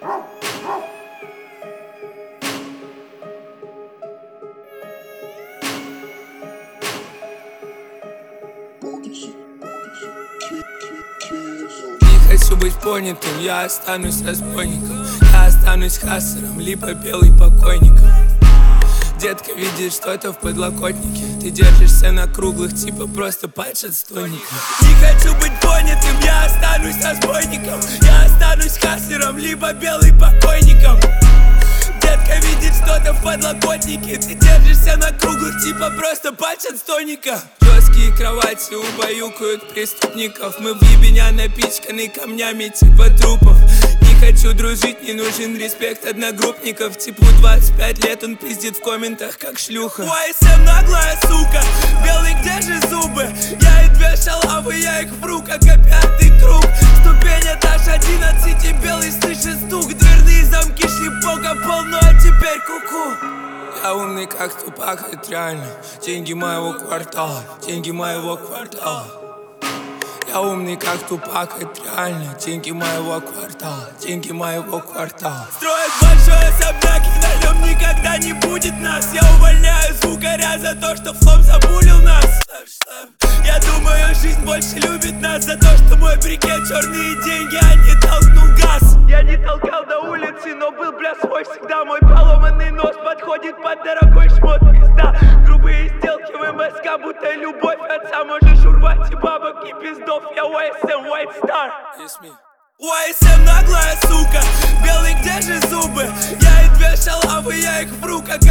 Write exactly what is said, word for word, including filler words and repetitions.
Не хочу быть понятым, я останусь разбойником. Я останусь хассером, либо белый покойником. Детка, видишь что-то в подлокотнике. Ты держишься на круглых, типа просто пальцы отстойника. Не хочу быть понятым, я останусь разбойником. Я останусь хассером, либо белый покойником. Детка, видит что-то в подлокотнике. Ты держишься на круглых, типа просто пальцы отстойника. Жесткие кровати убаюкают преступников. Мы в ебеня напичканы камнями типа трупов. Не хочу дружить, не нужен респект одногруппников. Типу двадцать пять лет, он пиздит в комментах как шлюха. уай эс эм наглая сука, белый, где же зубы? Я и две шалавы, я их вру, как опятый круг. Ступень этаж одиннадцать и белый слышит стук. Дверные замки шлепока полно, а теперь куку. Я умный как Тупак, это реально. Деньги моего квартала, деньги моего квартала. Я умный как Тупак, это реально. Деньги моего квартала, деньги моего квартала. Строят большой особняк, и на нем никогда не будет нас. Я увольняю звукаря за то, что флоп забулил нас. Я думаю, жизнь больше любит нас за то, что мой брикет черные деньги, а не толкнул газ. Я не толкал до улицы, но был, бля, свой всегда. Мой поломанный нос подходит под дорогой шмот, пизда. Грубые сделки в эм эс ка, будто любовь отца. Можешь урвать и бабок, и пиздов. Я уай эс эм White Star. уай эс эм наглая сука, белый, где же зубы? Я и две шалавы, я их вру, как